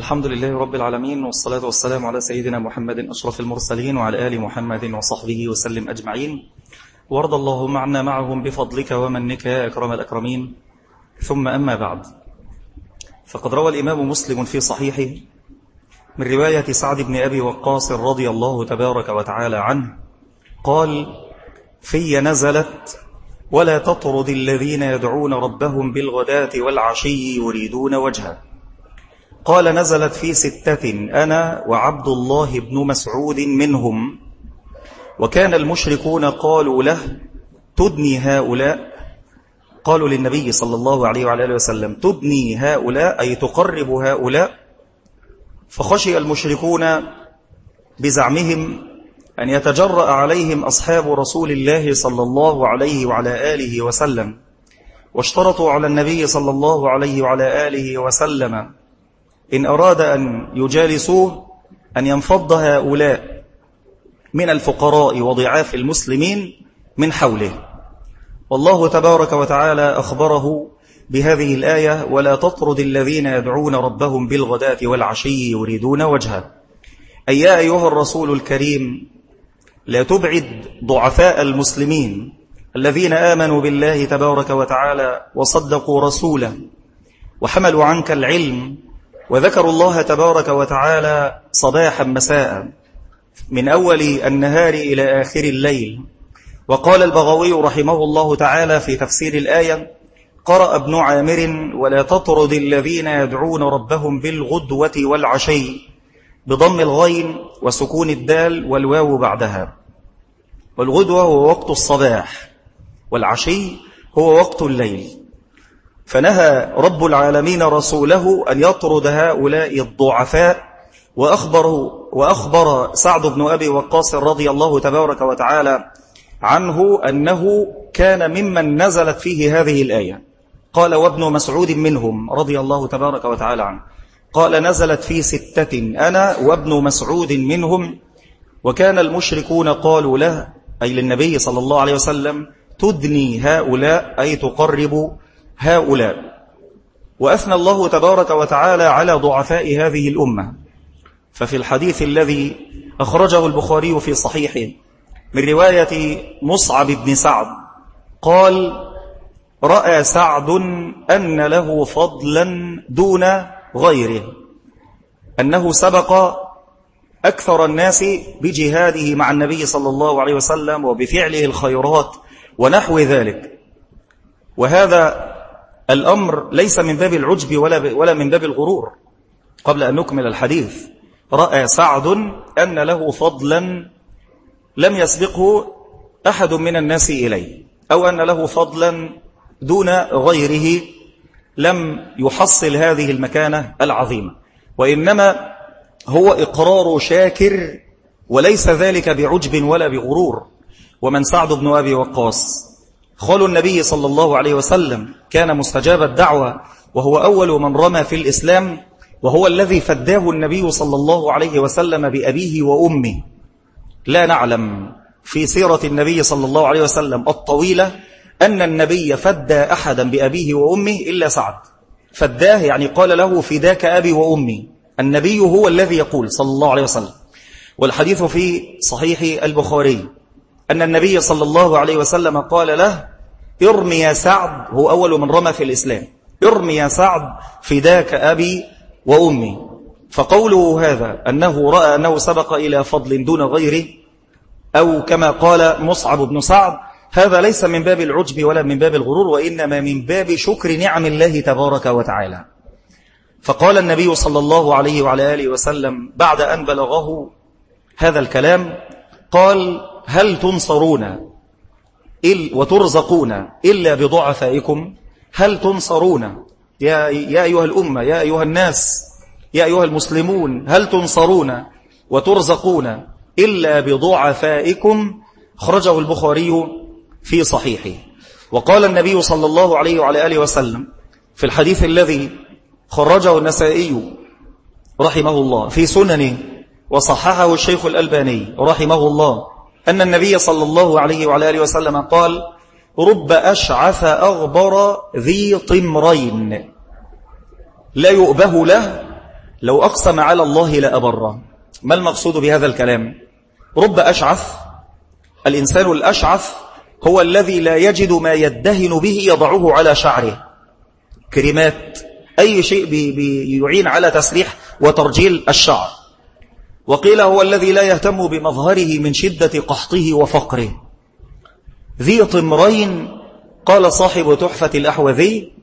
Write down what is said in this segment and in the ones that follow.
الحمد لله رب العالمين، والصلاة والسلام على سيدنا محمد أشرف المرسلين وعلى آل محمد وصحبه وسلم أجمعين. وارض اللهم عنا معهم بفضلك ومنك يا أكرم الأكرمين. ثم أما بعد، فقد روى الإمام مسلم في صحيحه من رواية سعد بن أبي وقاص رضي الله تبارك وتعالى عنه قال: في نزلت: ولا تطرد الذين يدعون ربهم بالغداة والعشي يريدون وجهه. قال: نزلت في 6 أنا وعبد الله بن مسعود منهم. وكان المشركون قالوا له: تدني هؤلاء. قالوا للنبي صلى الله عليه وعلى آله وسلم: تدني هؤلاء أي تقرب هؤلاء. فخشي المشركون بزعمهم أن يتجرأ عليهم أصحاب رسول الله صلى الله عليه وعلى آله وسلم، واشترطوا على النبي صلى الله عليه وعلى آله وسلم إن أراد أن يجالسوه أن ينفض هؤلاء من الفقراء وضعاف المسلمين من حوله. والله تبارك وتعالى أخبره بهذه الآية: ولا تطرد الذين يدعون ربهم بالغداة والعشي يريدون وجهه. أي يا أيها الرسول الكريم، لا تبعد ضعفاء المسلمين الذين آمنوا بالله تبارك وتعالى وصدقوا رسوله وحملوا عنك العلم وذكروا الله تبارك وتعالى صباحا مساء من أول النهار إلى آخر الليل. وقال البغوي رحمه الله تعالى في تفسير الآية: قرأ ابن عامر: ولا تطرد الذين يدعون ربهم بالغدوة والعشي، بضم الغين وسكون الدال والواو بعدها. والغدوة هو وقت الصباح، والعشي هو وقت الليل. فنهى رب العالمين رسوله أن يطرد هؤلاء الضعفاء. وأخبر سعد بن أبي وقاص رضي الله تبارك وتعالى عنه أنه كان ممن نزلت فيه هذه الآية. قال: وابن مسعود منهم رضي الله تبارك وتعالى عنه. قال: نزلت في 6 أنا وابن مسعود منهم. وكان المشركون قالوا له، أي للنبي صلى الله عليه وسلم: تدني هؤلاء أي تقرب هؤلاء. وأثنى الله تبارك وتعالى على ضعفاء هذه الأمة. ففي الحديث الذي أخرجه البخاري في صحيحه من رواية مصعب بن سعد قال: رأى سعد أن له فضلا دون غيره، أنه سبق أكثر الناس بجهاده مع النبي صلى الله عليه وسلم وبفعله الخيرات ونحو ذلك. وهذا الأمر ليس من باب العجب ولا من باب الغرور. قبل أن نكمل الحديث، رأى سعد أن له فضلا لم يسبقه أحد من الناس إليه، أو أن له فضلا دون غيره لم يحصل هذه المكانة العظيمة، وإنما هو إقرار شاكر وليس ذلك بعجب ولا بغرور. ومن سعد بن أبي وقاص خال النبي صلى الله عليه وسلم، كان مستجاب الدعوة، وهو أول من رمى في الإسلام، وهو الذي فداه النبي صلى الله عليه وسلم بأبيه وأمه. لا نعلم في سيرة النبي صلى الله عليه وسلم الطويلة أن النبي فدى أحدا بأبيه وأمه إلا سعد. فداه يعني قال له: فداك أبي وأمي. النبي هو الذي يقول صلى الله عليه وسلم. والحديث في صحيح البخاري أن النبي صلى الله عليه وسلم قال له: ارمي يا سعد، هو أول من رمى في الإسلام، ارمي يا سعد فداك أبي وأمي. فقوله هذا أنه رأى أنه سبق إلى فضل دون غيره، أو كما قال مصعب بن سعد، هذا ليس من باب العجب ولا من باب الغرور، وإنما من باب شكر نعم الله تبارك وتعالى. فقال النبي صلى الله عليه وعلى آله وسلم بعد أن بلغه هذا الكلام، قال: هل تنصرون وترزقون إلا بضعفائكم؟ هل تنصرون يا أيها الأمة، يا أيها الناس، يا أيها المسلمون، هل تنصرون وترزقون إلا بضعفائكم؟ خرجه البخاري في صحيحه. وقال النبي صلى الله عليه وعلى آله وسلم في الحديث الذي خرجه النسائي رحمه الله في سننه وصححه الشيخ الألباني رحمه الله، أن النبي صلى الله عليه وعلى آله وسلم قال: رب أشعث أغبر ذي طمرين لا يؤبه له لو أقسم على الله لأبره. ما المقصود بهذا الكلام؟ رب أشعث، الإنسان الأشعث هو الذي لا يجد ما يدهن به يضعه على شعره، كريمات، أي شيء يعين على تسريح وترجيل الشعر. وقيل هو الذي لا يهتم بمظهره من شدة قحطه وفقره. ذي طمرين، قال صاحب تحفة الأحوذي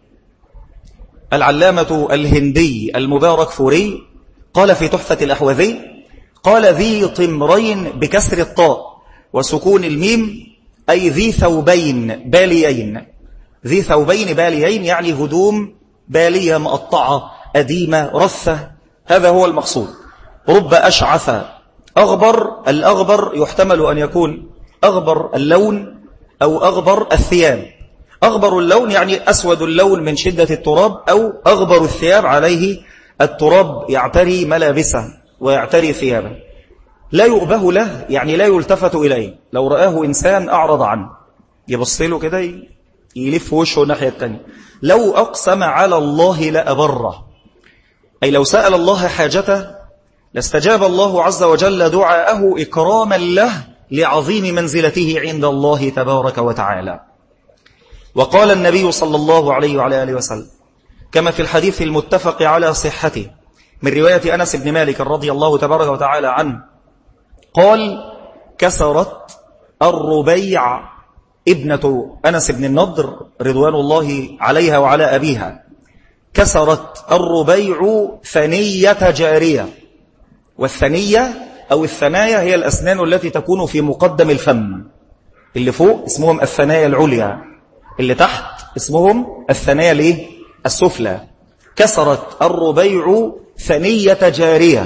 العلامة الهندي المبارك فوري، قال في تحفة الأحوذي، قال ذي طمرين بكسر الطاء وسكون الميم، أي ذي ثوبين باليين. ذي ثوبين باليين يعني هدوم بالية مقطعة أديمة رثة، هذا هو المقصود. رب أشعث أغبر، الأغبر يحتمل أن يكون أغبر اللون أو أغبر الثياب. أغبر اللون يعني أسود اللون من شدة التراب، أو أغبر الثياب عليه التراب يعتري ملابسه ويعتري ثيابه. لا يؤبه له يعني لا يلتفت إليه، لو رآه إنسان أعرض عنه، يبص له كده يلف وشه الناحية التانية. لو أقسم على الله لأبره، أي لو سأل الله حاجته لاستجاب الله عز وجل دعاءه إكراما له لعظيم منزلته عند الله تبارك وتعالى. وقال النبي صلى الله عليه وعلى آله وسلم كما في الحديث المتفق على صحته من رواية أنس بن مالك رضي الله تبارك وتعالى عنه، قال: كسرت الربيع ابنة أنس بن النضر رضوان الله عليها وعلى أبيها، كسرت الربيع ثنية جارية. والثنية أو الثنايا هي الأسنان التي تكون في مقدم الفم، اللي فوق اسمهم الثنايا العليا، اللي تحت اسمهم الثنايا السفلى. كسرت الربيع ثنية جارية.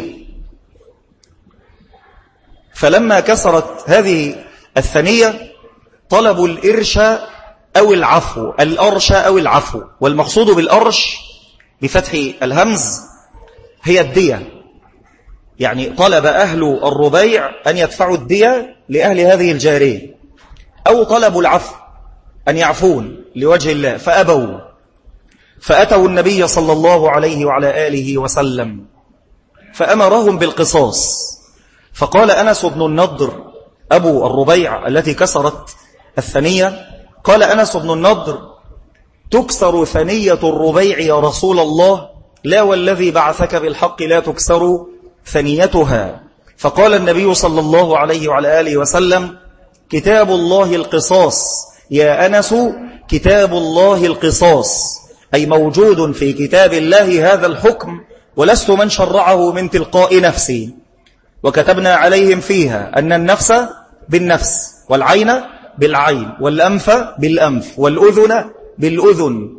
فلما كسرت هذه الثنية طلبوا الإرش أو العفو، الأرش أو العفو. والمقصود بالأرش بفتح الهمز هي الدية، يعني طلب أهل الربيع أن يدفعوا الدية لأهل هذه الجارية، أو طلبوا العفو أن يعفون لوجه الله فأبوا، فأتوا النبي صلى الله عليه وعلى آله وسلم فأمرهم بالقصاص. فقال أنس بن النضر أبو الربيع التي كسرت الثنية، قال أنس بن النضر: تكسر ثنية الربيع يا رسول الله؟ لا والذي بعثك بالحق لا تكسر ثنيتها. فقال النبي صلى الله عليه وعلى آله وسلم: كتاب الله القصاص يا أنس، كتاب الله القصاص، أي موجود في كتاب الله هذا الحكم، ولست من شرعه من تلقاء نفسي. وكتبنا عليهم فيها أن النفس بالنفس، والعين بالعين، والأنف بالأنف، والأذن بالأذن،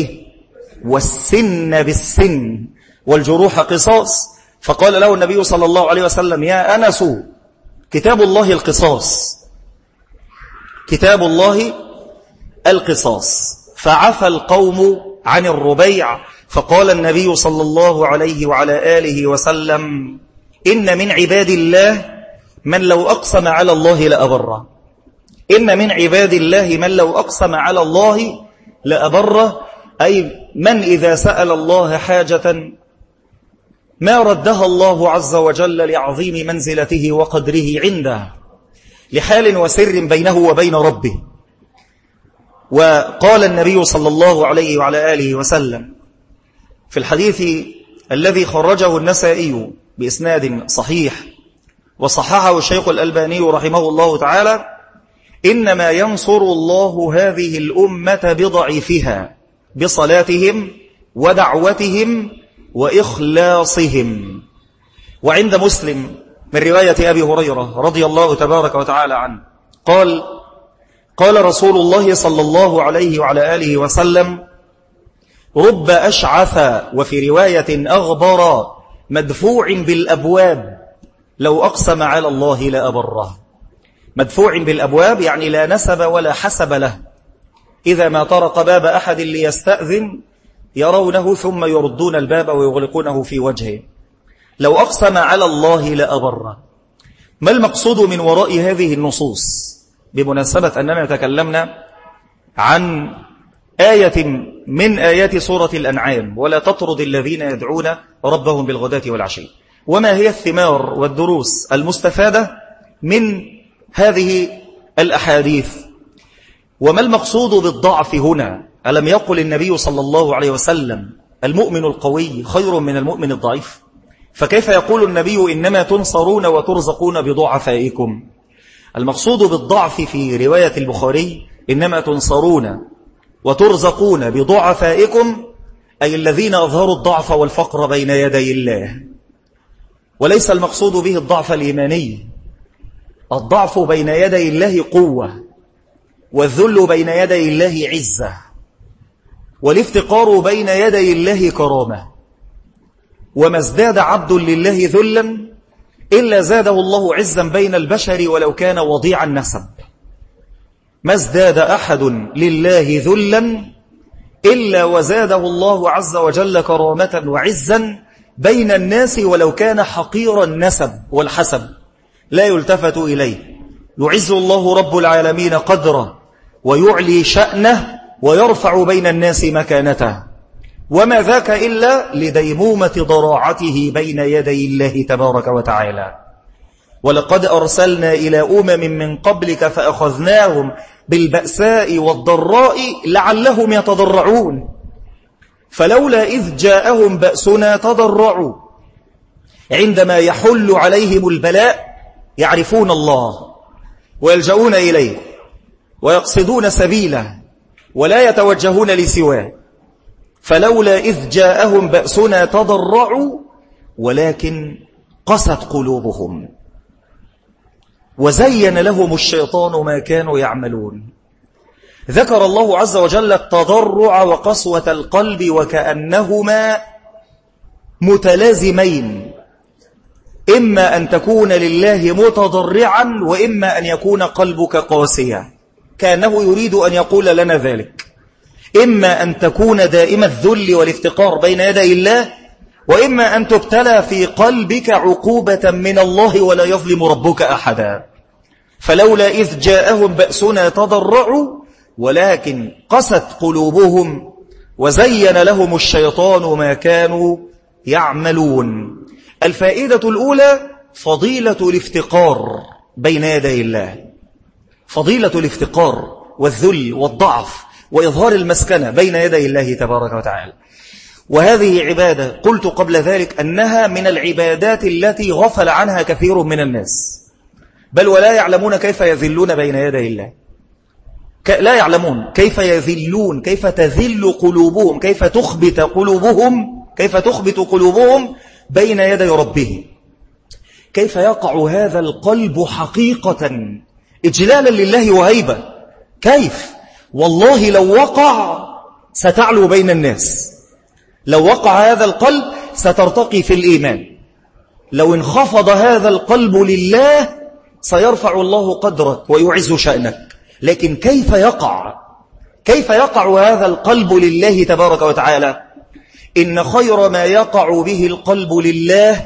والسن بالسن، والجروح قصاص. فقال له النبي صلى الله عليه وسلم: يا أنس، كتاب الله القصاص، كتاب الله القصاص. فعفى القوم عن الربيع. فقال النبي صلى الله عليه وعلى آله وسلم: إن من عباد الله من لو أقسم على الله لأبره. إن من عباد الله من لو أقسم على الله لأبره، أي من إذا سأل الله حاجة ما ردها الله عز وجل لعظيم منزلته وقدره عنده، لحال وسر بينه وبين ربه. وقال النبي صلى الله عليه وعلى آله وسلم في الحديث الذي خرجه النسائي بإسناد صحيح وصححه الشيخ الألباني رحمه الله تعالى: إنما ينصر الله هذه الأمة بضعيفها، بصلاتهم ودعوتهم وإخلاصهم. وعند مسلم من رواية أبي هريرة رضي الله تبارك وتعالى عنه قال: قال رسول الله صلى الله عليه وعلى آله وسلم: رب أشعث، وفي رواية أغبر، مدفوع بالأبواب، لو أقسم على الله لأبره. مدفوع بالأبواب يعني لا نسب ولا حسب له، إذا ما طرق باب أحد ليستأذن يرونه ثم يردون الباب ويغلقونه في وجهه. لو أقسم على الله لأبره. ما المقصود من وراء هذه النصوص؟ بمناسبة أننا تكلمنا عن آية من آيات سورة الأنعام: ولا تطرد الذين يدعون ربهم بالغداة والعشي. وما هي الثمار والدروس المستفادة من هذه الأحاديث؟ وما المقصود بالضعف هنا؟ ألم يقل النبي صلى الله عليه وسلم المؤمن القوي خير من المؤمن الضعيف؟ فكيف يقول النبي إنما تنصرون وترزقون بضعفائكم؟ المقصود بالضعف في رواية البخاري إنما تنصرون وترزقون بضعفائكم، أي الذين أظهروا الضعف والفقر بين يدي الله، وليس المقصود به الضعف الإيماني. الضعف بين يدي الله قوة، والذل بين يدي الله عزة، والافتقار بين يدي الله كرامة. وما ازداد عبد لله ذلا إلا زاده الله عزا بين البشر ولو كان وضيع النسب. ما ازداد أحد لله ذلا إلا وزاده الله عز وجل كرامة وعزا بين الناس ولو كان حقير النسب والحسب، لا يلتفت إليه. يعز الله رب العالمين قدره ويعلي شأنه ويرفع بين الناس مكانته، وما ذاك إلا لديمومة ضراعته بين يدي الله تبارك وتعالى. ولقد أرسلنا إلى من قبلك فأخذناهم بالبأساء والضراء لعلهم يتضرعون، فلولا إذ جاءهم بأسنا تضرعوا. عندما يحل عليهم البلاء يعرفون الله ويلجؤون إليه ويقصدون سبيله ولا يتوجهون لسواه. فلولا إذ جاءهم بأسنا تضرعوا ولكن قست قلوبهم وزين لهم الشيطان ما كانوا يعملون. ذكر الله عز وجل التضرع وقسوة القلب وكأنهما متلازمين، إما أن تكون لله متضرعا وإما أن يكون قلبك قاسيا، كأنه يريد أن يقول لنا ذلك. إما أن تكون دائم الذل والافتقار بين يدي الله، وإما أن تبتلى في قلبك عقوبة من الله ولا يظلم ربك أحدا. فلولا إذ جاءهم بأسنا تضرعوا ولكن قست قلوبهم وزين لهم الشيطان ما كانوا يعملون. الفائدة الأولى فضيلة الافتقار بين يدي الله، فضيلة الافتقار والذل والضعف وإظهار المسكنة بين يدي الله تبارك وتعالى. وهذه عبادة قلت قبل ذلك أنها من العبادات التي غفل عنها كثير من الناس، بل ولا يعلمون كيف يذلون بين يدي الله، لا يعلمون كيف يذلون، كيف تذل قلوبهم، كيف تخبت قلوبهم بين يدي ربهم، كيف يقع هذا القلب حقيقة إجلالا لله وهيبة. كيف؟ والله لو وقع ستعلو بين الناس، لو وقع هذا القلب سترتقي في الإيمان، لو انخفض هذا القلب لله سيرفع الله قدرك ويعز شأنك. لكن كيف يقع هذا القلب لله تبارك وتعالى؟ إن خير ما يقع به القلب لله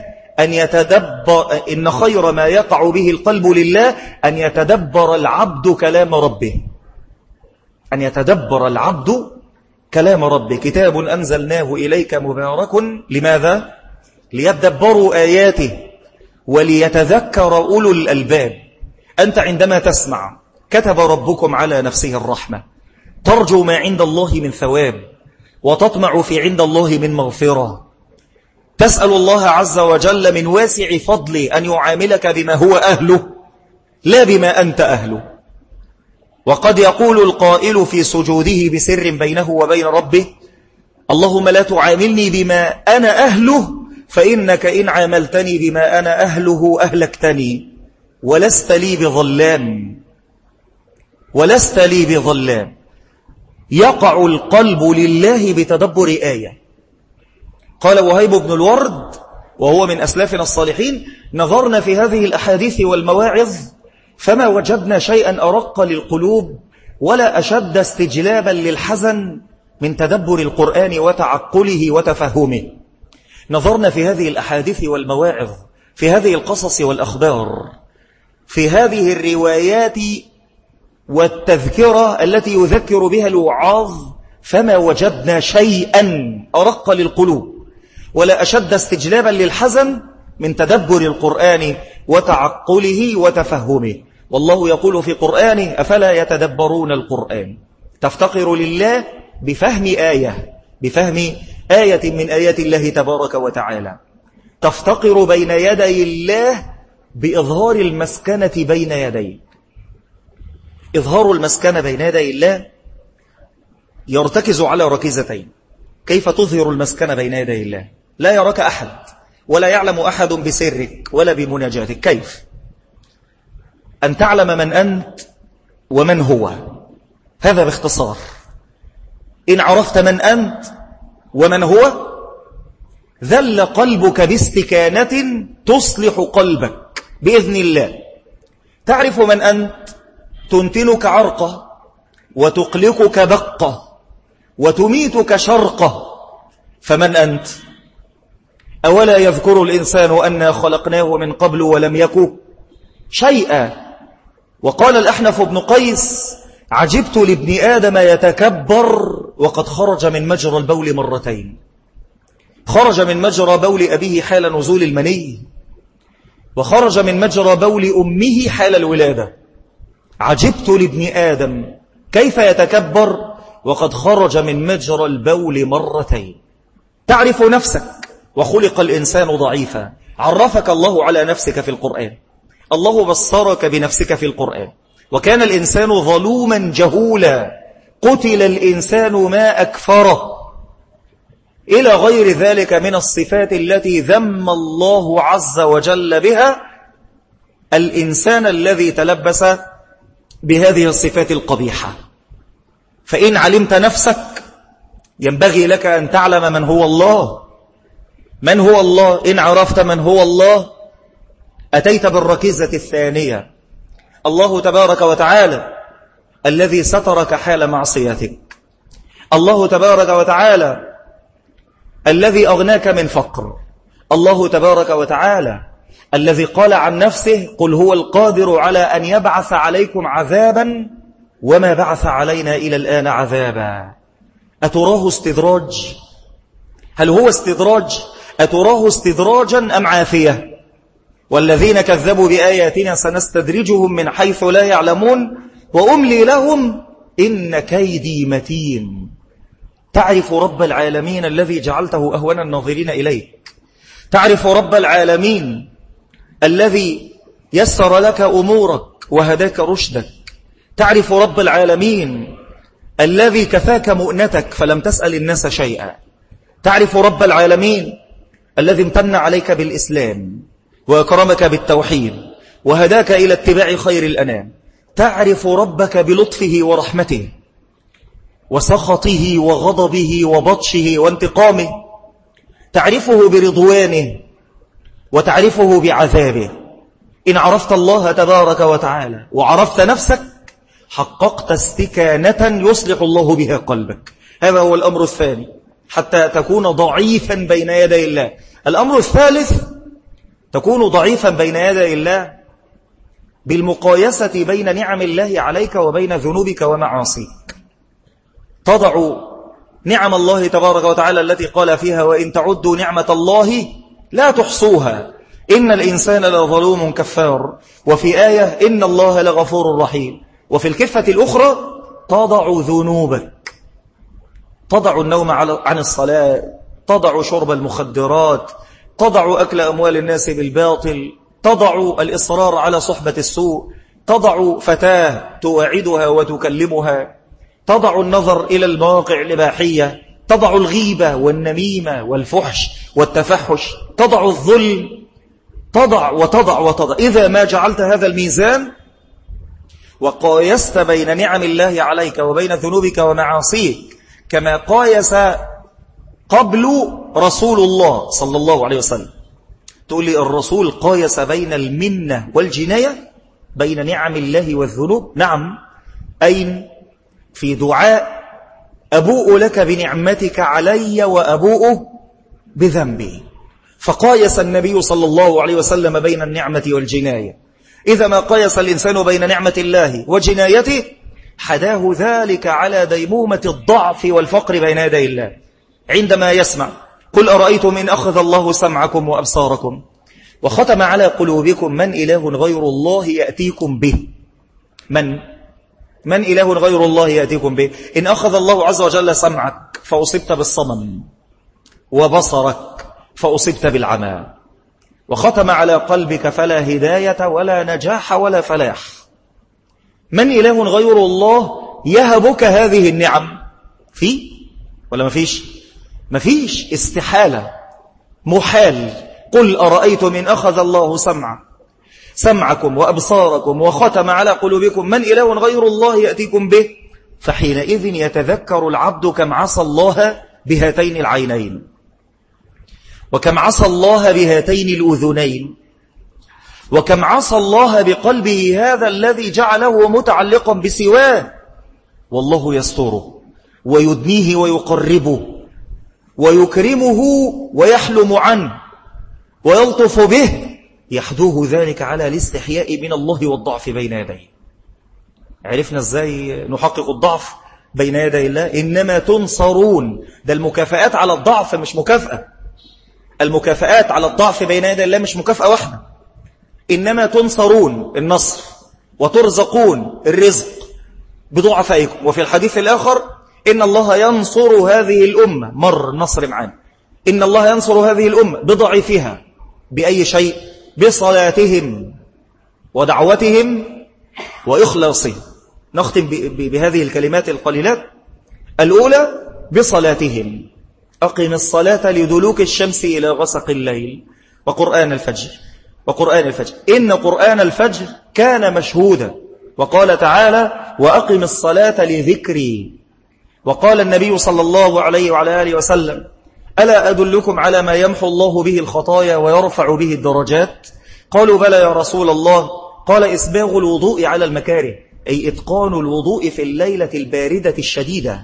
أن يتدبر العبد كلام ربه، أن يتدبر العبد كلام ربه. كتاب أنزلناه إليك مبارك، لماذا؟ ليتدبروا آياته وليتذكر أولو الألباب. أنت عندما تسمع كتب ربكم على نفسه الرحمة، ترجو ما عند الله من ثواب وتطمع في عند الله من مغفرة، تسأل الله عز وجل من واسع فضله أن يعاملك بما هو أهله لا بما أنت أهله. وقد يقول القائل في سجوده بسر بينه وبين ربه: اللهم لا تعاملني بما أنا أهله، فإنك إن عاملتني بما أنا أهله أهلكتني، ولست لي بظلام. يقع القلب لله بتدبر آية. قال وهيب بن الورد وهو من أسلافنا الصالحين: نظرنا في هذه الأحاديث والمواعظ فما وجدنا شيئا أرق للقلوب ولا أشد استجلابا للحزن من تدبر القرآن وتعقله وتفهمه. نظرنا في هذه الأحاديث والمواعظ، في هذه القصص والأخبار، في هذه الروايات والتذكرة التي يذكر بها الوعاظ فما وجدنا شيئا أرق للقلوب ولا أشد استجلابا للحزن من تدبر القرآن وتعقله وتفهمه. والله يقول في قرآنه: أفلا يتدبرون القرآن. تفتقر لله بفهم آية من آيات الله تبارك وتعالى. تفتقر بين يدي الله بإظهار المسكنة بين يديه. إظهار المسكنة بين يدي الله يرتكز على ركيزتين. كيف تظهر المسكنة بين يدي الله؟ لا يراك أحد ولا يعلم أحد بسرك ولا بمناجاتك. كيف؟ أن تعلم من أنت ومن هو. هذا باختصار. إن عرفت من أنت ومن هو ذل قلبك باستكانة تصلح قلبك بإذن الله. تعرف من أنت تنتلك عرقة وتقلقك بقة وتميتك شرقة. فمن أنت؟ أولا يذكر الإنسان أنا خلقناه من قبل ولم يك شيئا. وقال الأحنف بن قيس: عجبت لابن آدم يتكبر وقد خرج من مجرى البول مرتين. خرج من مجرى بول أبيه حال نزول المني، وخرج من مجرى بول أمه حال الولادة. عجبت لابن آدم كيف يتكبر وقد خرج من مجرى البول مرتين. تعرف نفسك، وخلق الإنسان ضعيفا. عرفك الله على نفسك في القرآن. الله بصرك بنفسك في القرآن. وكان الإنسان ظلوما جهولا. قتل الإنسان ما أكفره، إلى غير ذلك من الصفات التي ذم الله عز وجل بها الإنسان الذي تلبس بهذه الصفات القبيحة. فإن علمت نفسك ينبغي لك أن تعلم من هو الله. من هو الله؟ إن عرفت من هو الله أتيت بالركيزة الثانية. الله تبارك وتعالى الذي سترك حال معصيتك. الله تبارك وتعالى الذي أغناك من فقر. الله تبارك وتعالى الذي قال عن نفسه: قل هو القادر على أن يبعث عليكم عذابا وما بعث علينا إلى الآن عذابا. أتراه استدراج؟ هل هو استدراج؟ أتراه استدراجا أم عافية؟ والذين كذبوا بآياتنا سنستدرجهم من حيث لا يعلمون وأملي لهم إن كيدي متين. تعرف رب العالمين الذي جعلته أهون الناظرين إليك. تعرف رب العالمين الذي يسر لك أمورك وهداك رشدك. تعرف رب العالمين الذي كفاك مؤنتك فلم تسأل الناس شيئا. تعرف رب العالمين الذي امتن عليك بالإسلام وأكرمك بالتوحيد وهداك إلى اتباع خير الأنام. تعرف ربك بلطفه ورحمته وسخطه وغضبه وبطشه وانتقامه. تعرفه برضوانه وتعرفه بعذابه. إن عرفت الله تبارك وتعالى وعرفت نفسك حققت استكانة يصلح الله بها قلبك. هذا هو الأمر الثاني حتى تكون ضعيفا بين يدي الله. الأمر الثالث تكون ضعيفا بين يدي الله بالمقايسة بين نعم الله عليك وبين ذنوبك ومعاصيك. تضع نعم الله تبارك وتعالى التي قال فيها: وإن تعدوا نعمة الله لا تحصوها إن الإنسان لظلوم كفار. وفي آية: إن الله لغفور رحيم. وفي الكفة الأخرى تضع ذنوبك، تضع النوم عن الصلاة، تضع شرب المخدرات، تضع أكل أموال الناس بالباطل، تضع الإصرار على صحبة السوء، تضع فتاة تواعدها وتكلمها، تضع النظر إلى المواقع الإباحية، تضع الغيبة والنميمة والفحش والتفحش، تضع الظلم، تضع وتضع وتضع. إذا ما جعلت هذا الميزان وقايست بين نعم الله عليك وبين ذنوبك ومعاصيك كما قايس قبل رسول الله صلى الله عليه وسلم، تقول لي الرسول قايس بين المنة والجناية بين نعم الله والذنوب. نعم، أين؟ في دعاء: أبوء لك بنعمتك علي وأبوء بذنبي. فقايس النبي صلى الله عليه وسلم بين النعمة والجناية. إذا ما قايس الإنسان بين نعمة الله وجنايته حداه ذلك على ديمومة الضعف والفقر بين يدي الله عندما يسمع قل أرأيتم إن أخذ الله سمعكم وأبصاركم وختم على قلوبكم من إله غير الله يأتيكم به. من إله غير الله يأتيكم به؟ إن أخذ الله عز وجل سمعك فأصبت بالصمم، وبصرك فأصبت بالعمى، وختم على قلبك فلا هداية ولا نجاح ولا فلاح. من إله غير الله يهبك هذه النعم؟ في ولا ما فيش استحالة، محال. قل أرأيتم إن أخذ الله سمعكم وأبصاركم وختم على قلوبكم من إله غير الله يأتيكم به؟ فحينئذ يتذكر العبد كم عصى الله بهاتين العينين، وكم عصى الله بهاتين الأذنين، وكم عصى الله بقلبه هذا الذي جعله متعلقا بسواه. والله يستره ويدنيه ويقربه ويكرمه ويحلم عنه ويلطف به، يحدوه ذلك على الاستحياء من الله والضعف بين يديه. عرفنا ازاي نحقق الضعف بين يدي الله؟ إنما تنصرون. ده المكافآت على الضعف مش مكافأة، المكافآت على الضعف بين يدي الله مش مكافأة واحدة، إنما تنصرون النصر وترزقون الرزق بضعفائكم. وفي الحديث الآخر إن الله ينصر هذه الأمة، مر النصر معانا، إن الله ينصر هذه الأمة بضعفها بأي شيء؟ بصلاتهم ودعوتهم وإخلاصهم. نختم بهذه الكلمات القليلات. الأولى بصلاتهم، أقم الصلاة لدلوك الشمس إلى غسق الليل وقرآن الفجر إن قرآن الفجر كان مشهودا. وقال تعالى وأقم الصلاة لذكري. وقال النبي صلى الله عليه وعلى آله وسلم ألا أدلكم على ما يمحو الله به الخطايا ويرفع به الدرجات؟ قالوا بلى يا رسول الله. قال إسباغ الوضوء على المكاره، أي إتقان الوضوء في الليلة الباردة الشديدة،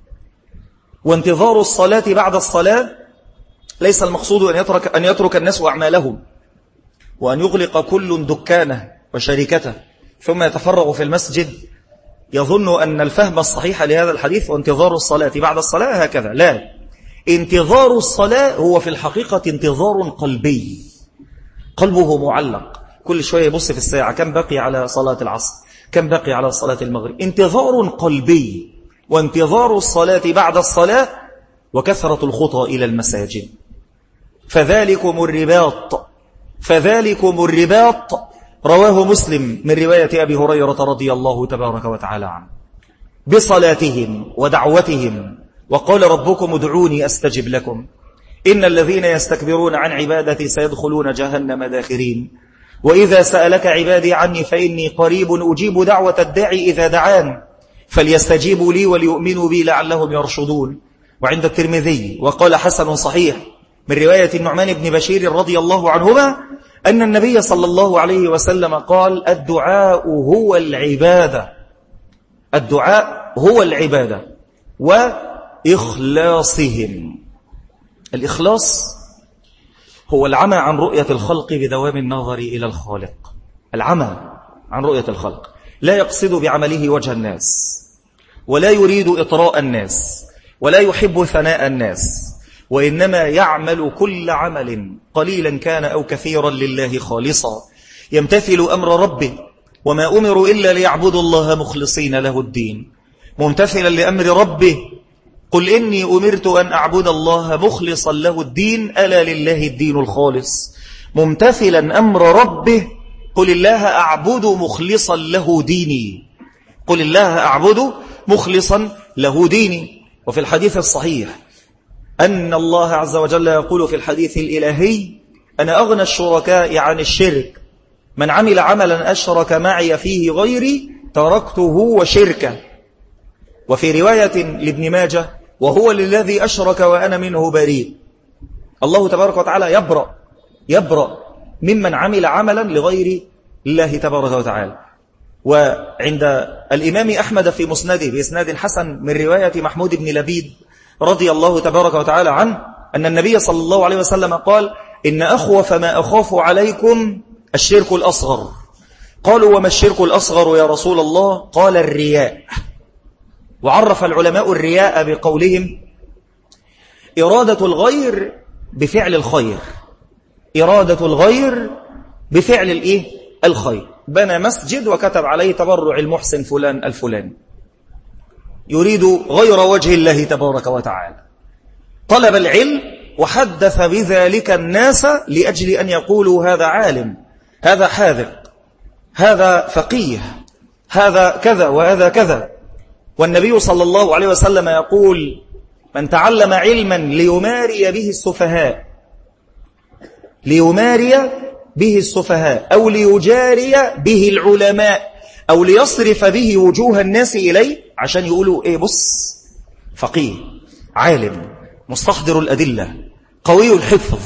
وانتظار الصلاة بعد الصلاة. ليس المقصود أن يترك الناس أعمالهم وأن يغلق كل دكانه وشركته ثم يتفرغ في المسجد يظن أن الفهم الصحيح لهذا الحديث وانتظار الصلاة بعد الصلاة هكذا. لا، انتظار الصلاة هو في الحقيقة انتظار قلبي، قلبه معلق، كل شوية يبص في الساعة كم بقي على صلاة العصر، كم بقي على صلاة المغرب. انتظار قلبي. وانتظار الصلاة بعد الصلاة وكثرة الخطى إلى المساجد. فذلكم الرباط رواه مسلم من رواية أبي هريرة رضي الله تبارك وتعالى عنه. بصلاتهم ودعوتهم. وقال ربكم ادعوني أستجب لكم إن الذين يستكبرون عن عبادتي سيدخلون جهنم داخرين. وإذا سألك عبادي عني فإني قريب أجيب دعوة الداعي إذا دعان فليستجيبوا لي وليؤمنوا بي لعلهم يرشدون. وعند الترمذي وقال حسن صحيح من رواية النعمان بن بشير رضي الله عنهما أن النبي صلى الله عليه وسلم قال الدعاء هو العبادة، الدعاء هو العبادة وإخلاصهم. الإخلاص هو العمى عن رؤية الخلق بدوام النظر إلى الخالق. العمى عن رؤية الخلق، لا يقصد بعمله وجه الناس، ولا يريد إطراء الناس، ولا يحب ثناء الناس، وإنما يعمل كل عمل قليلا كان أو كثيرا لله خالصا، يمتثل أمر ربه وما أمروا إلا ليعبدوا الله مخلصين له الدين، ممتثلا لأمر ربه قل إني أمرت أن أعبد الله مخلصا له الدين ألا لله الدين الخالص، ممتثلا أمر ربه قل الله أعبد مخلصا له ديني، قل الله أعبد مخلصا له ديني. وفي الحديث الصحيح أن الله عز وجل يقول في الحديث الإلهي أنا أغنى الشركاء عن الشرك، من عمل عملا أشرك معي فيه غيري تركته وشركه. وفي رواية لابن ماجه وهو للذي أشرك وأنا منه بريء. الله تبارك وتعالى يبرأ ممن عمل عملا لغير الله تبارك وتعالى. وعند الإمام أحمد في مسنده بإسناد حسن من رواية محمود بن لبيد رضي الله تبارك وتعالى عنه أن النبي صلى الله عليه وسلم قال إن أخوف ما أخاف عليكم الشرك الأصغر، قالوا وما الشرك الأصغر يا رسول الله؟ قال الرياء. وعرف العلماء الرياء بقولهم إرادة الغير بفعل الخير، إرادة الغير بفعل الخير. بنى مسجد وكتب عليه تبرع المحسن فلان الفلاني، يريد غير وجه الله تبارك وتعالى. طلب العلم وحدث بذلك الناس لأجل أن يقولوا هذا عالم، هذا حاذق، هذا فقيه، هذا كذا وهذا كذا. والنبي صلى الله عليه وسلم يقول من تعلم علما ليماري به السفهاء، ليماري به السفهاء أو ليجاري به العلماء أو ليصرف به وجوه الناس إليه، عشان يقولوا إيه، بص فقيه عالم مستحضر الأدلة قوي الحفظ.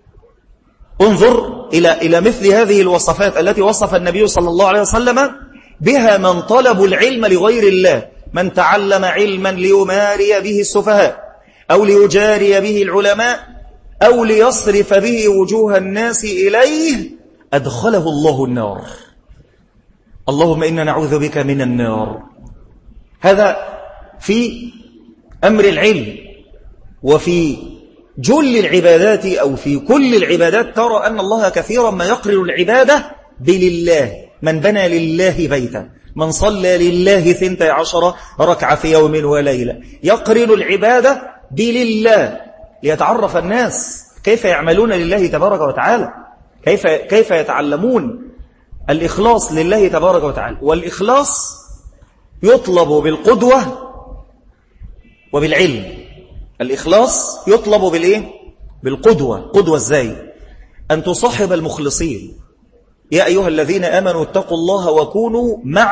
انظر إلى مثل هذه الوصفات التي وصف النبي صلى الله عليه وسلم بها من طلبوا العلم لغير الله. من تعلم علما ليماري به السفهاء أو ليجاري به العلماء أو ليصرف به وجوه الناس إليه أدخله الله النار. اللهم إنا نعوذ بك من النار. هذا في أمر العلم. وفي جل العبادات أو في كل العبادات ترى أن الله كثيرا ما يقرن العبادة بلله. من بنى لله بيتا، من صلى لله 12 ركعة في يوم وليلة، يقرن العبادة بلله ليتعرف الناس كيف يعملون لله تبارك وتعالى، كيف يتعلمون الإخلاص لله تبارك وتعالى. والإخلاص يطلب بالقدوة وبالعلم. الإخلاص يطلب بالقدوة. قدوة ازاي؟ أن تصحب المخلصين. يا أيها الذين آمنوا اتقوا الله وكونوا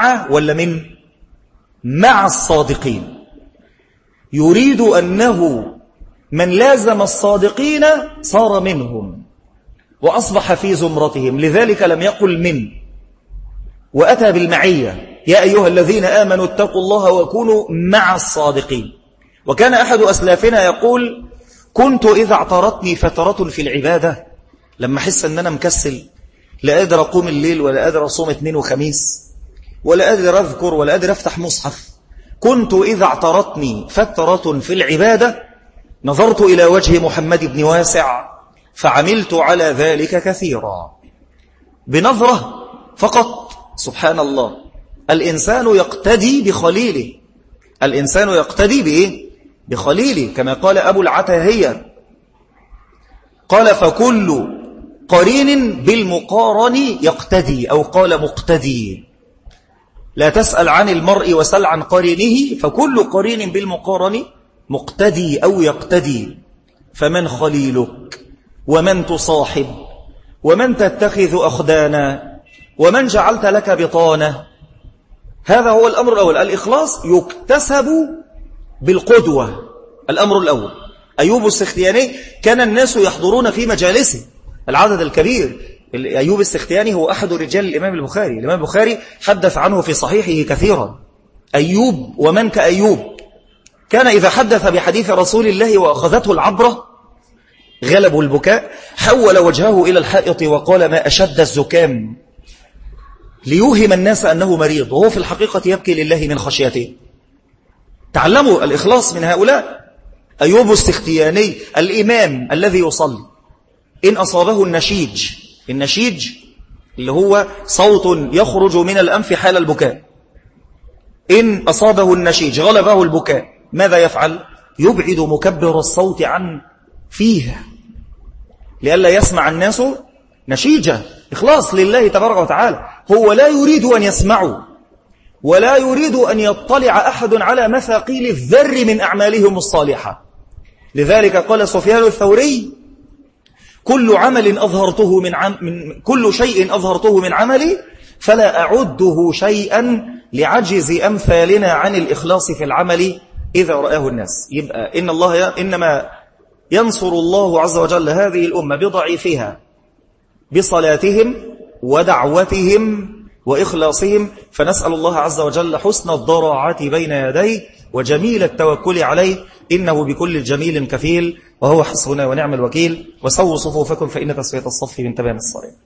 مع الصادقين. يريد أنه من لازم الصادقين صار منهم وأصبح في زمرتهم، لذلك لم يقل من، وأتى بالمعية. يا أيها الذين آمنوا اتقوا الله وكونوا مع الصادقين. وكان أحد أسلافنا يقول كنت إذا اعترتني فترة في العبادة، لما أحس أن أنا مكسل، لا قادر أقوم الليل ولا قادر أصوم اثنين وخميس ولا قادر أذكر ولا قادر أفتح مصحف، كنت إذا اعترتني فترة في العبادة نظرت إلى وجه محمد بن واسع فعملت على ذلك كثيرا. بنظرة فقط. سبحان الله. الإنسان يقتدي بخليله. الإنسان يقتدي بخليله، كما قال أبو العتاهية، قال فكل قرين بالمقارن يقتدي، أو قال مقتدي. لا تسأل عن المرء وسل عن قرينه، فكل قرين بالمقارن مقتدي أو يقتدي. فمن خليلك ومن تصاحب ومن تتخذ أخدانا ومن جعلت لك بطانة. هذا هو الأمر الأول. الإخلاص يكتسب بالقدوة. الأمر الأول. أيوب السختياني كان الناس يحضرون في مجالسه العدد الكبير. أيوب السختياني هو أحد رجال الإمام البخاري. الإمام البخاري حدث عنه في صحيحه كثيرا. أيوب ومن كأيوب كان إذا حدث بحديث رسول الله وأخذته العبرة غلبوا البكاء، حول وجهه إلى الحائط وقال ما أشد الزكام، ليوهم الناس أنه مريض وهو في الحقيقة يبكي لله من خشيته. تعلموا الإخلاص من هؤلاء. أيوب السختياني الإمام الذي يصلي إن أصابه النشيج اللي هو صوت يخرج من الأنف حال البكاء، إن أصابه النشيج غلبه البكاء ماذا يفعل؟ يبعد مكبر الصوت عن فيه لئلا يسمع الناس نشيجة. إخلاص لله تبارك وتعالى. هو لا يريد أن يسمعوا ولا يريد أن يطلع أحد على مثاقيل الذر من أعمالهم الصالحة. لذلك قال سفيان الثوري كل شيء أظهرته من عملي فلا أعده شيئا لعجز أمثالنا عن الإخلاص في العمل إذا رآه الناس. يبقى إنما ينصر الله عز وجل هذه الأمة بضعيفها بصلاتهم ودعوتهم وإخلاصهم. فنسأل الله عز وجل حسن الضراعة بين يديه وجميل التوكل عليه، إنه بكل جميل كفيل وهو حسبنا ونعم الوكيل. وسووا صفوفكم فإن تسوية الصف من تمام الصلاة.